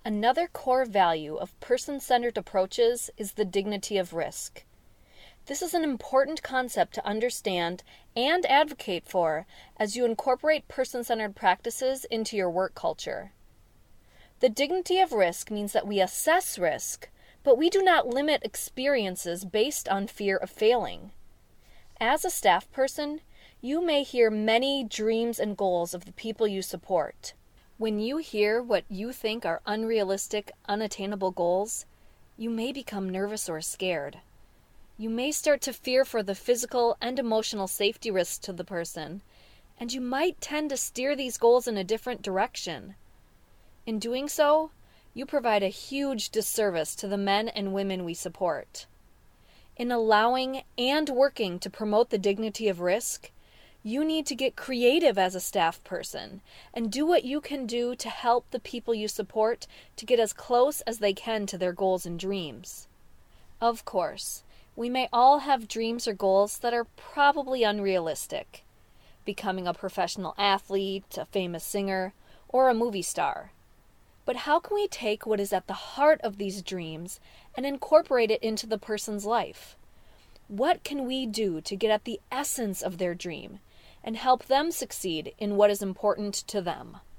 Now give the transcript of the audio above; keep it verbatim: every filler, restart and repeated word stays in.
Another core value of person-centered approaches is the dignity of risk. This is an important concept to understand and advocate for as you incorporate person-centered practices into your work culture. The dignity of risk means that we assess risk, but we do not limit experiences based on fear of failing. As a staff person, you may hear many dreams and goals of the people you support. When you hear what you think are unrealistic, unattainable goals, you may become nervous or scared. You may start to fear for the physical and emotional safety risks to the person, and you might tend to steer these goals in a different direction. In doing so, you provide a huge disservice to the men and women we support. In allowing and working to promote the dignity of risk, you need to get creative as a staff person and do what you can do to help the people you support to get as close as they can to their goals and dreams. Of course, we may all have dreams or goals that are probably unrealistic. Becoming a professional athlete, a famous singer, or a movie star. But how can we take what is at the heart of these dreams and incorporate it into the person's life? What can we do to get at the essence of their dream and help them succeed in what is important to them?